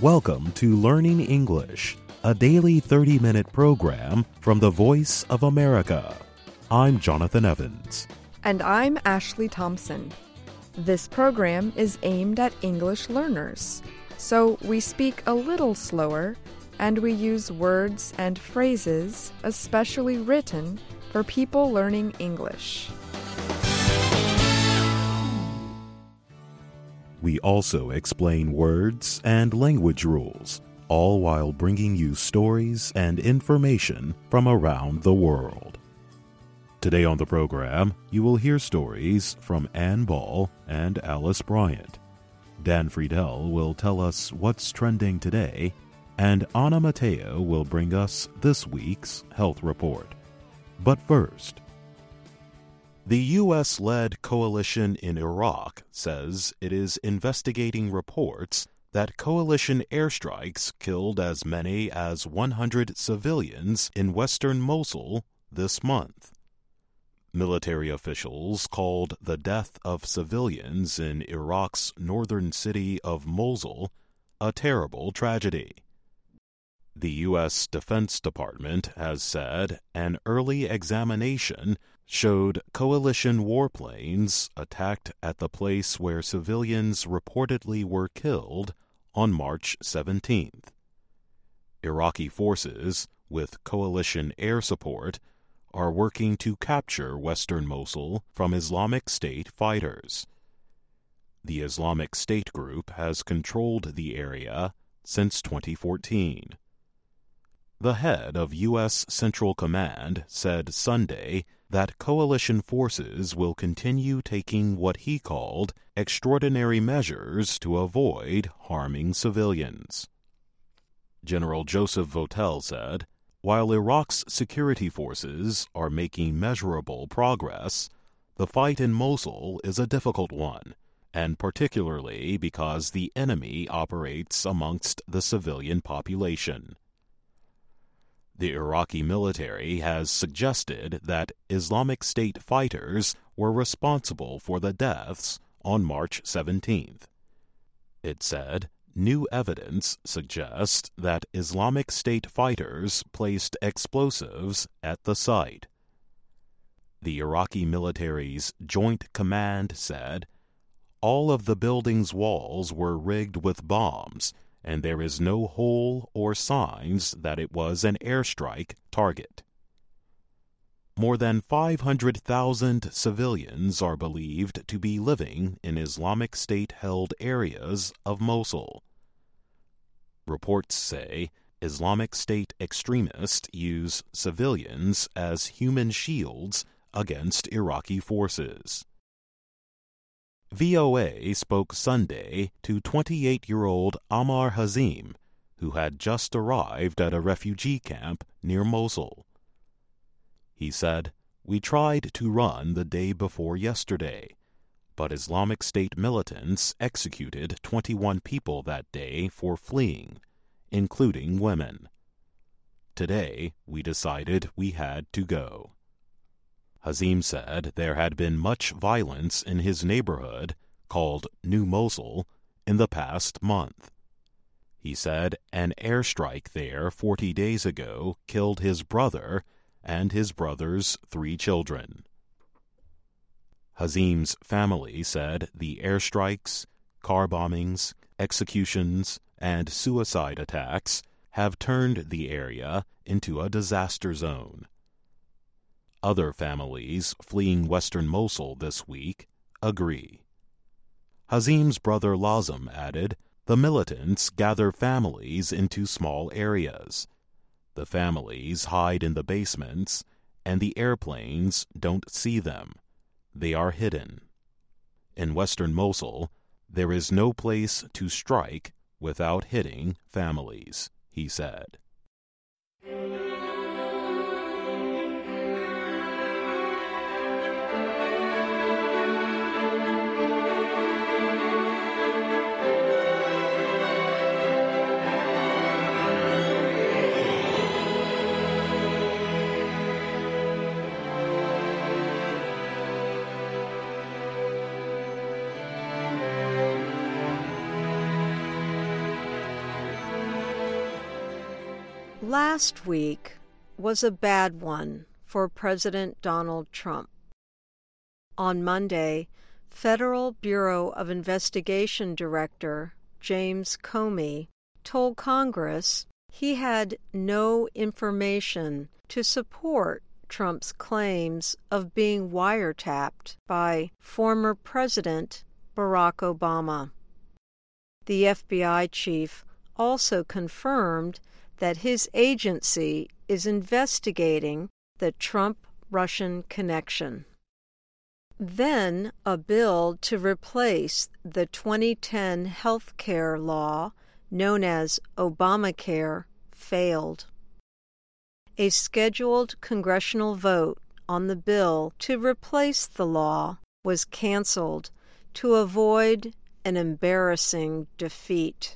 Welcome to Learning English, a daily 30-minute program from the Voice of America. I'm Jonathan Evans. And I'm Ashley Thompson. This program is aimed at English learners, so we speak a little slower and we use words and phrases especially written for people learning English. We also explain words and language rules, all while bringing you stories and information from around the world. Today on the program, you will hear stories from Ann Ball and Alice Bryant. Dan Friedel will tell us what's trending today, and Anna Mateo will bring us this week's health report. But first, the U.S.-led coalition in Iraq says it is investigating reports that coalition airstrikes killed as many as 100 civilians in western Mosul this month. Military officials called the death of civilians in Iraq's northern city of Mosul a terrible tragedy. The U.S. Defense Department has said an early examination showed coalition warplanes attacked at the place where civilians reportedly were killed on March 17th. Iraqi forces, with coalition air support, are working to capture western Mosul from Islamic State fighters. The Islamic State group has controlled the area since 2014. The head of U.S. Central Command said Sunday that coalition forces will continue taking what he called extraordinary measures to avoid harming civilians. General Joseph Votel said, "While Iraq's security forces are making measurable progress, the fight in Mosul is a difficult one, and particularly because the enemy operates amongst the civilian population." The Iraqi military has suggested that Islamic State fighters were responsible for the deaths on March 17th. It said new evidence suggests that Islamic State fighters placed explosives at the site. The Iraqi military's Joint Command said, "All of the building's walls were rigged with bombs, and there is no hole or signs that it was an airstrike target." More than 500,000 civilians are believed to be living in Islamic State-held areas of Mosul. Reports say Islamic State extremists use civilians as human shields against Iraqi forces. VOA spoke Sunday to 28-year-old Ammar Hazim, who had just arrived at a refugee camp near Mosul. He said, "We tried to run the day before yesterday, but Islamic State militants executed 21 people that day for fleeing, including women. Today, we decided we had to go." Hazim said there had been much violence in his neighborhood, called New Mosul, in the past month. He said an airstrike there 40 days ago killed his brother and his brother's 3 children. Hazim's family said the airstrikes, car bombings, executions, and suicide attacks have turned the area into a disaster zone. Other families fleeing western Mosul this week agree. Hazim's brother Lazem added, "The militants gather families into small areas. The families hide in the basements, and the airplanes don't see them. They are hidden. In western Mosul, there is no place to strike without hitting families," he said. Last week was a bad one for President Donald Trump. On Monday, Federal Bureau of Investigation Director James Comey told Congress he had no information to support Trump's claims of being wiretapped by former President Barack Obama. The FBI chief also confirmed that his agency is investigating the Trump-Russian connection. Then a bill to replace the 2010 health care law, known as Obamacare, failed. A scheduled congressional vote on the bill to replace the law was canceled to avoid an embarrassing defeat.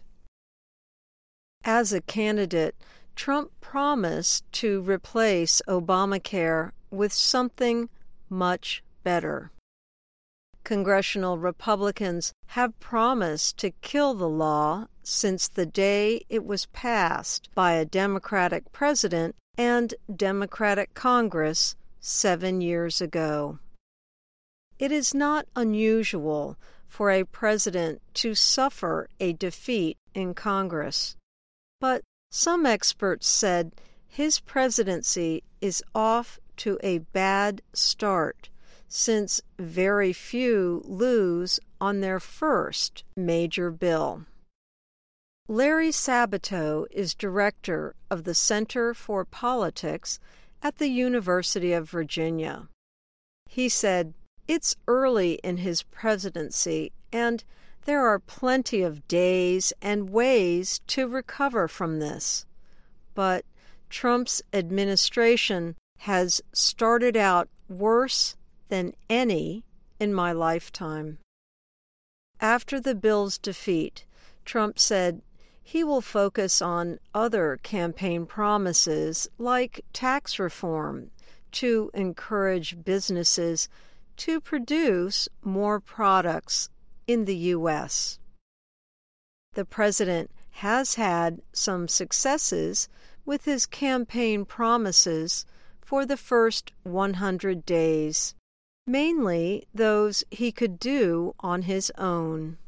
As a candidate, Trump promised to replace Obamacare with something much better. Congressional Republicans have promised to kill the law since the day it was passed by a Democratic president and Democratic Congress 7 years ago. It is not unusual for a president to suffer a defeat in Congress, but some experts said his presidency is off to a bad start since very few lose on their first major bill. Larry Sabato is director of the Center for Politics at the University of Virginia. He said, "It's early in his presidency, and there are plenty of days and ways to recover from this. But Trump's administration has started out worse than any in my lifetime." After the bill's defeat, Trump said he will focus on other campaign promises like tax reform to encourage businesses to produce more products in the U.S. The president has had some successes with his campaign promises for the first 100 days, mainly those he could do on his own.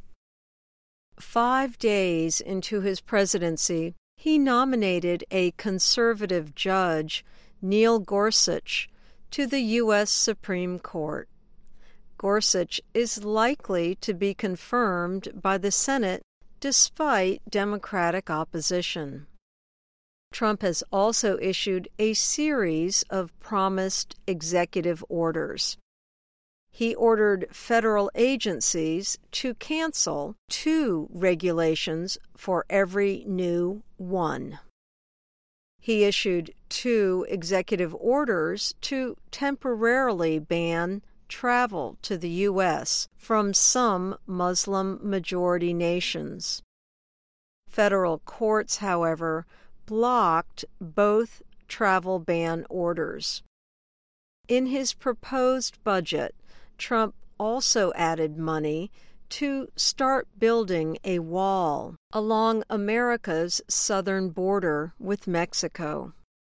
5 days into his presidency, he nominated a conservative judge, Neil Gorsuch, to the U.S. Supreme Court. Gorsuch is likely to be confirmed by the Senate despite Democratic opposition. Trump has also issued a series of promised executive orders. He ordered federal agencies to cancel 2 regulations for every new one. He issued 2 executive orders to temporarily ban travel to the U.S. from some Muslim-majority nations. Federal courts, however, blocked both travel ban orders. In his proposed budget, Trump also added money to start building a wall along America's southern border with Mexico.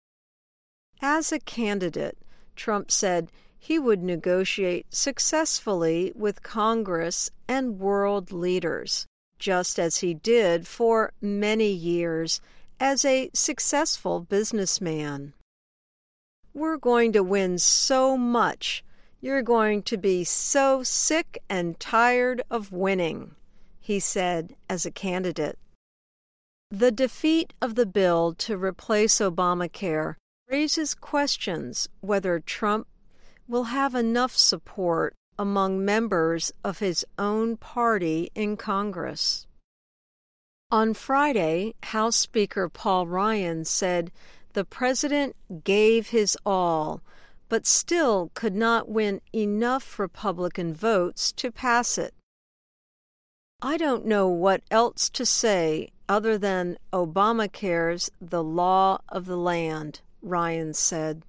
As a candidate, Trump said he would negotiate successfully with Congress and world leaders, just as he did for many years as a successful businessman. "We're going to win so much. You're going to be so sick and tired of winning," he said as a candidate. The defeat of the bill to replace Obamacare raises questions whether Trump will have enough support among members of his own party in Congress. On Friday, House Speaker Paul Ryan said the president gave his all, but still could not win enough Republican votes to pass it. "I don't know what else to say other than Obamacare's the law of the land," Ryan said.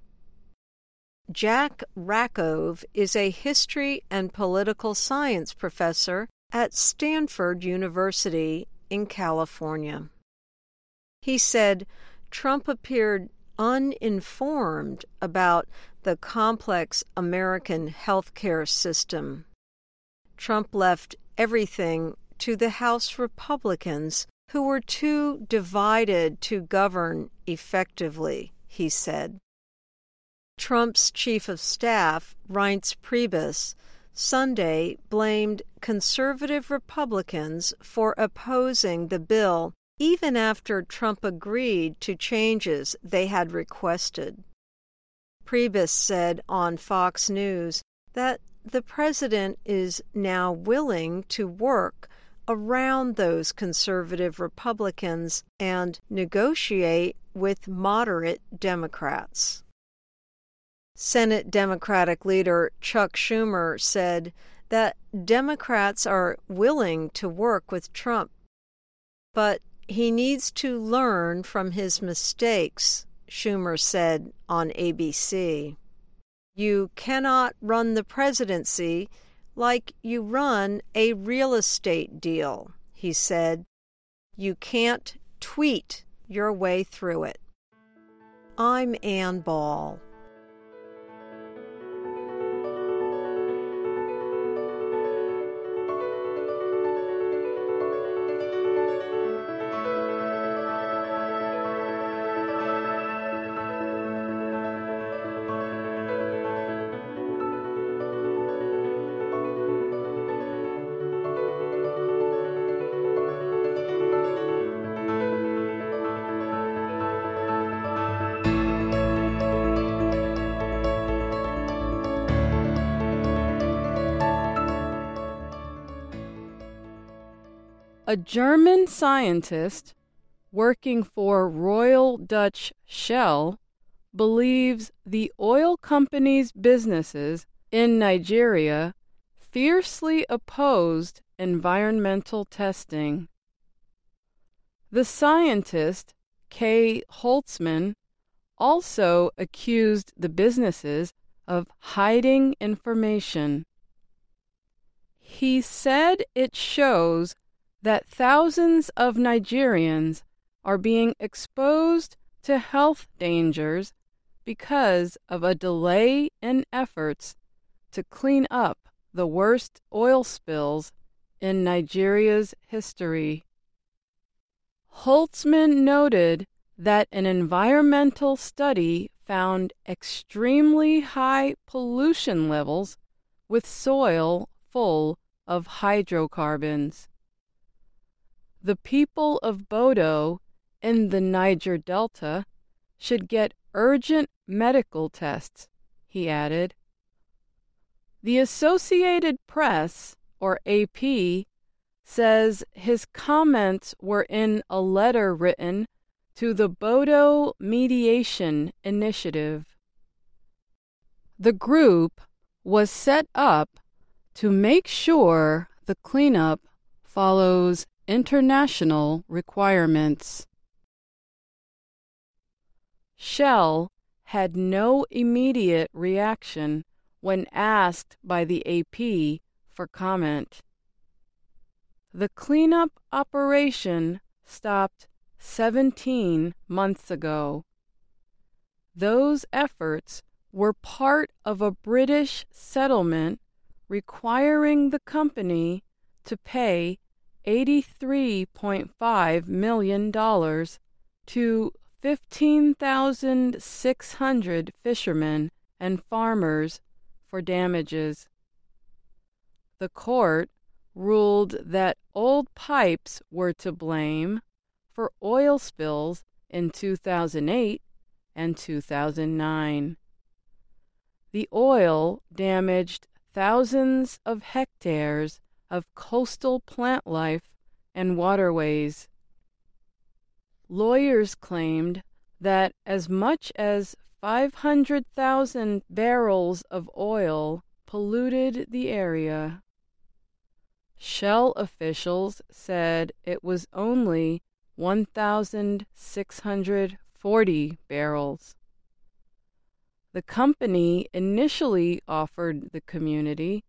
Jack Rakove is a history and political science professor at Stanford University in California. He said, Trump appeared uninformed about the complex American healthcare system. Trump left everything to the House Republicans, who were too divided to govern effectively, he said. Trump's chief of staff, Reince Priebus, Sunday blamed conservative Republicans for opposing the bill even after Trump agreed to changes they had requested. Priebus said on Fox News that the president is now willing to work around those conservative Republicans and negotiate with moderate Democrats. Senate Democratic leader Chuck Schumer said that Democrats are willing to work with Trump, but he needs to learn from his mistakes, Schumer said on ABC. You cannot run the presidency like you run a real estate deal, he said. You can't tweet your way through it. I'm Ann Ball. A German scientist working for Royal Dutch Shell believes the oil company's businesses in Nigeria fiercely opposed environmental testing. The scientist, Kay Holtzman, also accused the businesses of hiding information. He said it shows that thousands of Nigerians are being exposed to health dangers because of a delay in efforts to clean up the worst oil spills in Nigeria's history. Holtzman noted that an environmental study found extremely high pollution levels with soil full of hydrocarbons. The people of Bodo in the Niger Delta should get urgent medical tests, he added. The Associated Press, or AP, says his comments were in a letter written to the Bodo Mediation Initiative. The group was set up to make sure the cleanup follows international requirements. Shell had no immediate reaction when asked by the AP for comment. The cleanup operation stopped 17 months ago. Those efforts were part of a British settlement requiring the company to pay $83.5 million to 15,600 fishermen and farmers for damages. The court ruled that old pipes were to blame for oil spills in 2008 and 2009. The oil damaged thousands of hectares of coastal plant life and waterways. Lawyers claimed that as much as 500,000 barrels of oil polluted the area. Shell officials said it was only 1,640 barrels. The company initially offered the community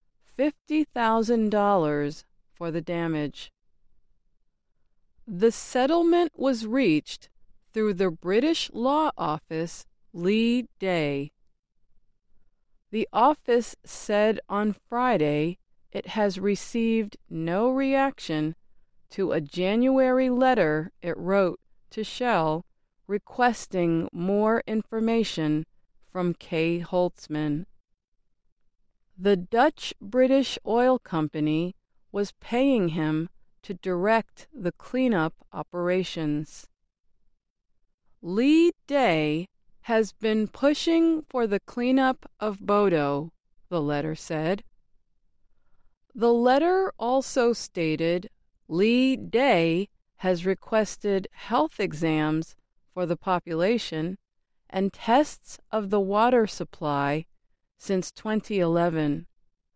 $50,000 for the damage. The settlement was reached through the British law office Leigh Day. The office said on Friday it has received no reaction to a January letter it wrote to Shell requesting more information from Kay Holtzman. The Dutch-British oil company was paying him to direct the cleanup operations. Leigh Day has been pushing for the cleanup of Bodo, the letter said. The letter also stated Leigh Day has requested health exams for the population and tests of the water supply since 2011.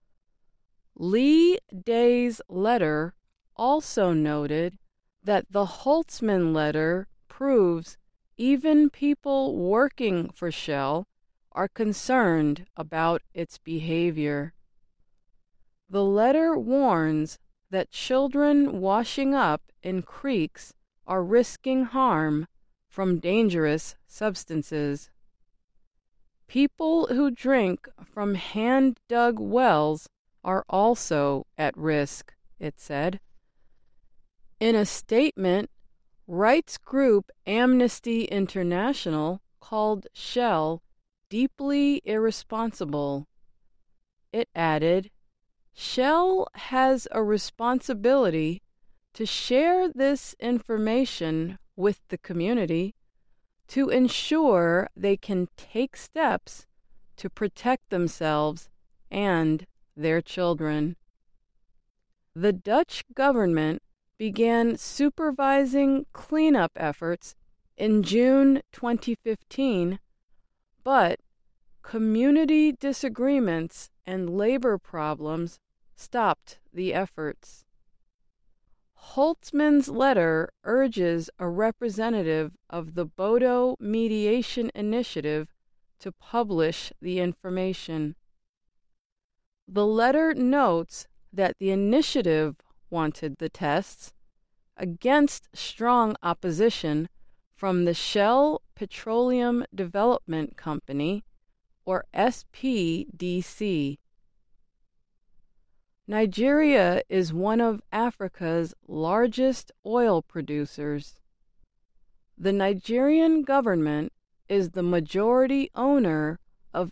Leigh Day's letter also noted that the Holtzman letter proves even people working for Shell are concerned about its behavior. The letter warns that children washing up in creeks are risking harm from dangerous substances. People who drink from hand-dug wells are also at risk, it said. In a statement, rights group Amnesty International called Shell deeply irresponsible. It added, Shell has a responsibility to share this information with the community to ensure they can take steps to protect themselves and their children. The Dutch government began supervising cleanup efforts in June 2015, but community disagreements and labor problems stopped the efforts. Holtzman's letter urges a representative of the Bodo Mediation Initiative to publish the information. The letter notes that the initiative wanted the tests against strong opposition from the Shell Petroleum Development Company, or SPDC. Nigeria is one of Africa's largest oil producers. The Nigerian government is the majority owner of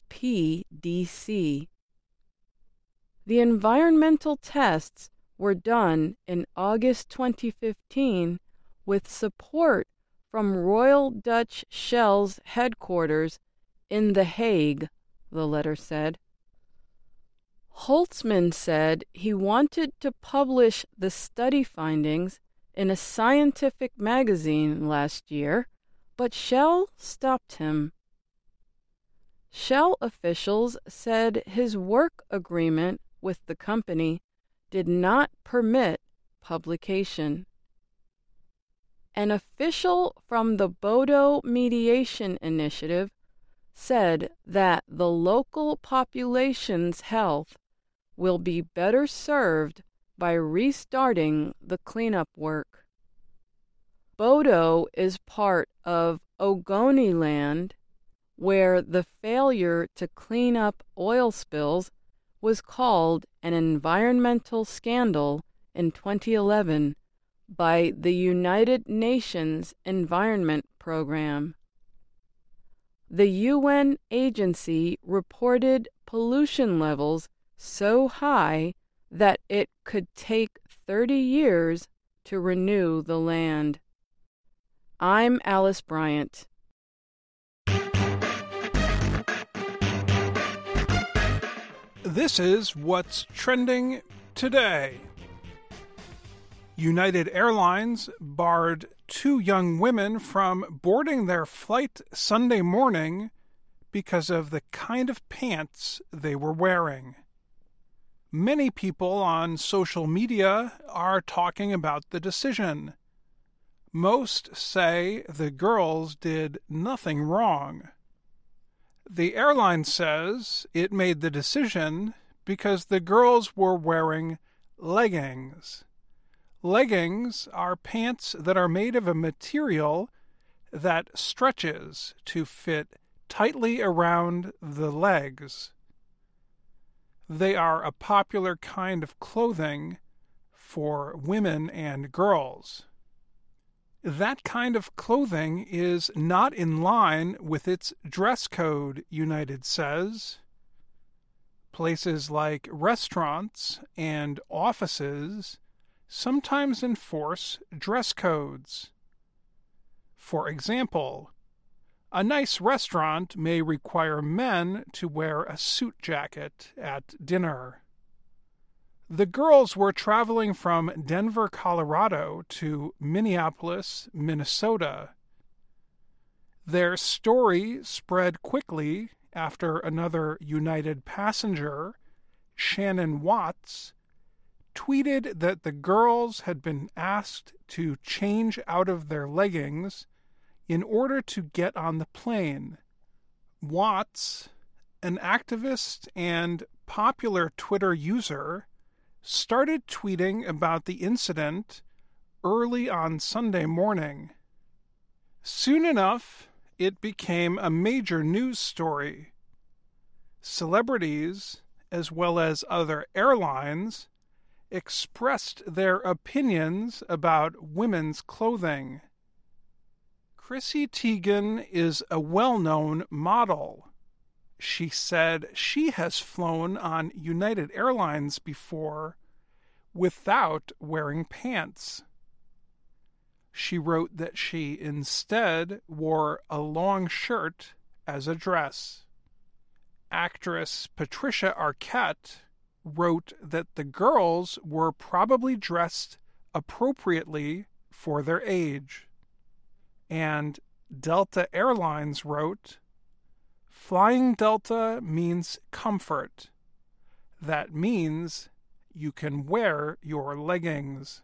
SPDC. The environmental tests were done in August 2015 with support from Royal Dutch Shell's headquarters in The Hague, the letter said. Holtzman said he wanted to publish the study findings in a scientific magazine last year, but Shell stopped him. Shell officials said his work agreement with the company did not permit publication. An official from the Bodo Mediation Initiative said that the local population's health will be better served by restarting the cleanup work. Bodo is part of Ogoniland, where the failure to clean up oil spills was called an environmental scandal in 2011 by the United Nations Environment Program. The UN agency reported pollution levels so high that it could take 30 years to renew the land. I'm Alice Bryant. This is What's Trending Today. United Airlines barred 2 young women from boarding their flight Sunday morning because of the kind of pants they were wearing. Many people on social media are talking about the decision. Most say the girls did nothing wrong. The airline says it made the decision because the girls were wearing leggings. Leggings are pants that are made of a material that stretches to fit tightly around the legs. They are a popular kind of clothing for women and girls. That kind of clothing is not in line with its dress code, United says. Places like restaurants and offices sometimes enforce dress codes. For example, a nice restaurant may require men to wear a suit jacket at dinner. The girls were traveling from Denver, Colorado to Minneapolis, Minnesota. Their story spread quickly after another United passenger, Shannon Watts, tweeted that the girls had been asked to change out of their leggings in order to get on the plane. Watts, an activist and popular Twitter user, started tweeting about the incident early on Sunday morning. Soon enough, it became a major news story. Celebrities, as well as other airlines, expressed their opinions about women's clothing. Chrissy Teigen is a well-known model. She said she has flown on United Airlines before without wearing pants. She wrote that she instead wore a long shirt as a dress. Actress Patricia Arquette wrote that the girls were probably dressed appropriately for their age. And Delta Airlines wrote, "Flying Delta means comfort. That means you can wear your leggings."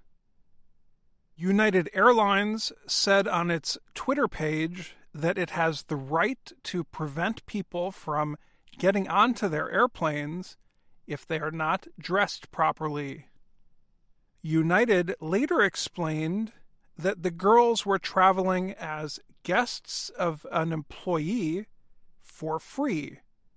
United Airlines said on its Twitter page that it has the right to prevent people from getting onto their airplanes if they are not dressed properly. United later explained that the girls were traveling as guests of an employee for free.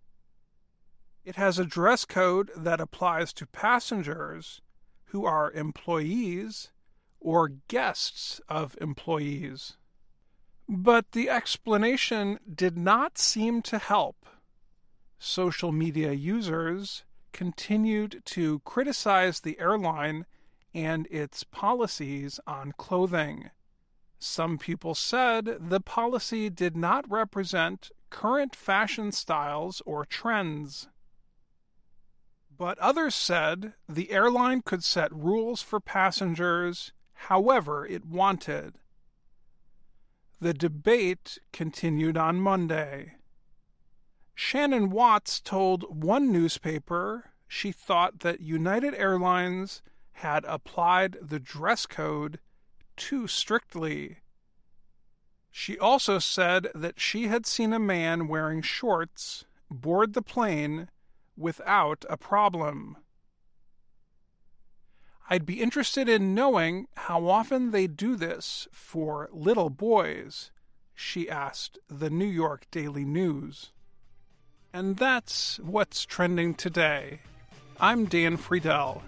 It has a dress code that applies to passengers who are employees or guests of employees. But the explanation did not seem to help. Social media users continued to criticize the airline and its policies on clothing. Some people said the policy did not represent current fashion styles or trends. But others said the airline could set rules for passengers however it wanted. The debate continued on Monday. Shannon Watts told one newspaper she thought that United Airlines had applied the dress code too strictly. She also said that she had seen a man wearing shorts board the plane without a problem. "I'd be interested in knowing how often they do this for little boys," she asked the New York Daily News. And that's what's trending today. I'm Dan Friedel.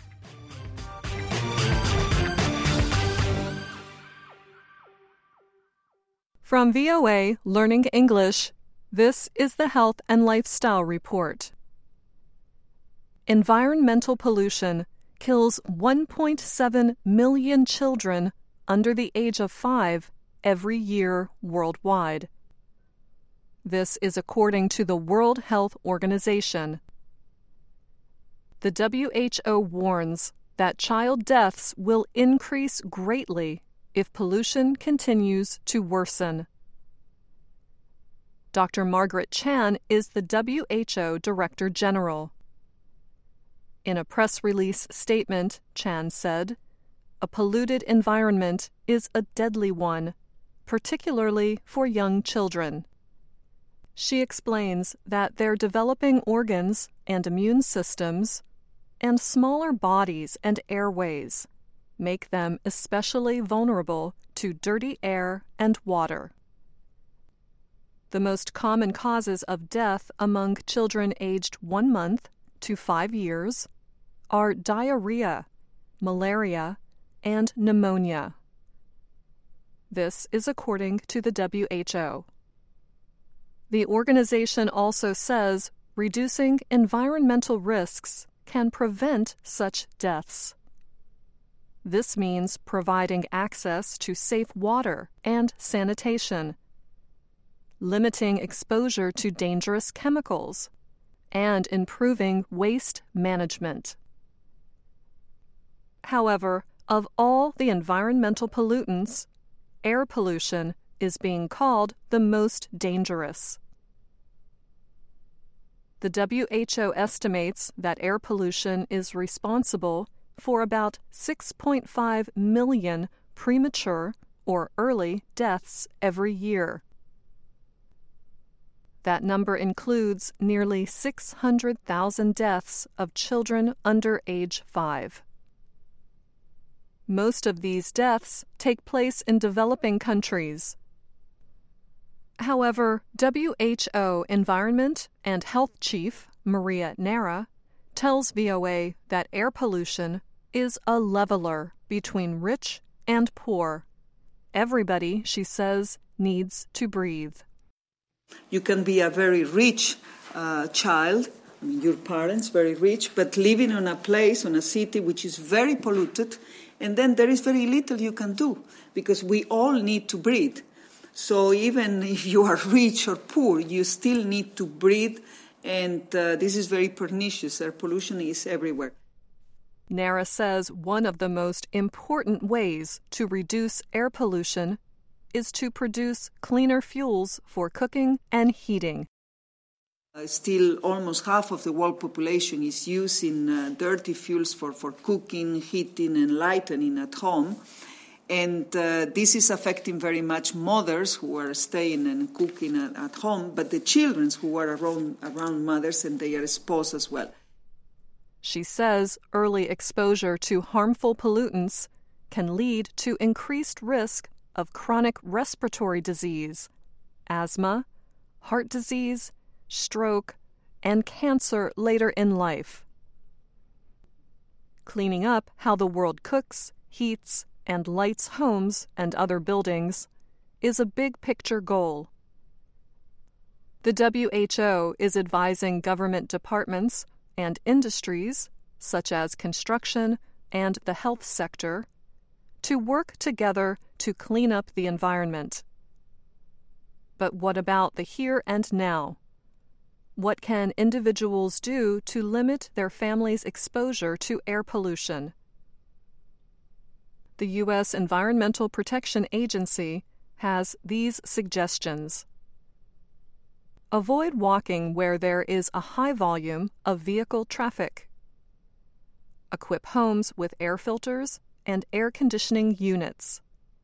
From VOA Learning English, this is the Health and Lifestyle Report. Environmental pollution kills 1.7 million children under the age of 5 every year worldwide. This is according to the World Health Organization. The WHO warns that child deaths will increase greatly if pollution continues to worsen. Dr. Margaret Chan is the WHO Director General. In a press release statement, Chan said, "A polluted environment is a deadly one, particularly for young children." She explains that their developing organs and immune systems, and smaller bodies and airways, make them especially vulnerable to dirty air and water. The most common causes of death among children aged 1 month to 5 years are diarrhea, malaria, and pneumonia. This is according to the WHO. The organization also says reducing environmental risks can prevent such deaths. This means providing access to safe water and sanitation, limiting exposure to dangerous chemicals, and improving waste management. However, of all the environmental pollutants, air pollution is being called the most dangerous. The WHO estimates that air pollution is responsible for about 6.5 million premature or early deaths every year. That number includes nearly 600,000 deaths of children under age 5. Most of these deaths take place in developing countries. However, WHO Environment and Health Chief Maria Neira tells VOA that air pollution is a leveler between rich and poor. Everybody, she says, needs to breathe. You can be a very rich child, your parents very rich, but living on a place, on a city which is very polluted, and then there is very little you can do because we all need to breathe. So even if you are rich or poor, you still need to breathe, and this is very pernicious. Air pollution is everywhere. Neira says one of the most important ways to reduce air pollution is to produce cleaner fuels for cooking and heating. Still, almost half of the world population is using dirty fuels for cooking, heating, and lighting at home. And this is affecting very much mothers who are staying and cooking at home, but the children who are around mothers, and they are exposed as well. She says early exposure to harmful pollutants can lead to increased risk of chronic respiratory disease, asthma, heart disease, stroke, and cancer later in life. Cleaning up how the world cooks, heats, and lights homes and other buildings is a big picture goal. The WHO is advising government departments and industries, such as construction and the health sector, to work together to clean up the environment. But what about the here and now? What can individuals do to limit their family's exposure to air pollution? The U.S. Environmental Protection Agency has these suggestions. Avoid walking where there is a high volume of vehicle traffic. Equip homes with air filters and air conditioning units.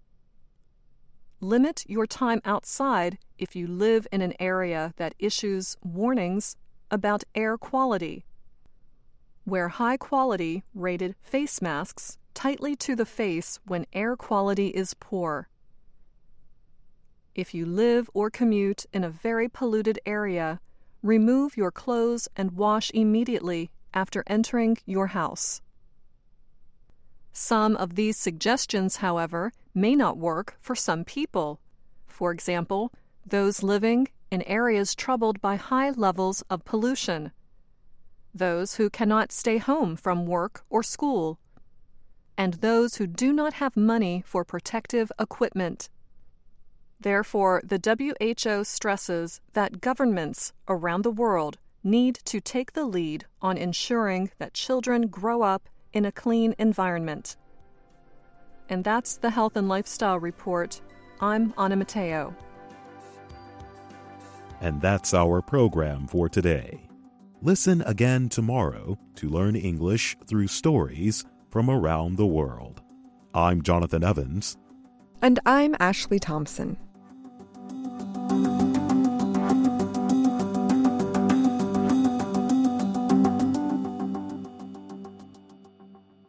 Limit your time outside if you live in an area that issues warnings about air quality. Wear high-quality rated face masks tightly to the face when air quality is poor. If you live or commute in a very polluted area, remove your clothes and wash immediately after entering your house. Some of these suggestions, however, may not work for some people. For example, those living in areas troubled by high levels of pollution, those who cannot stay home from work or school, and those who do not have money for protective equipment. Therefore, the WHO stresses that governments around the world need to take the lead on ensuring that children grow up in a clean environment. And that's the Health and Lifestyle Report. I'm Ana Mateo. And that's our program for today. Listen again tomorrow to learn English through stories from around the world. I'm Jonathan Evans. And I'm Ashley Thompson.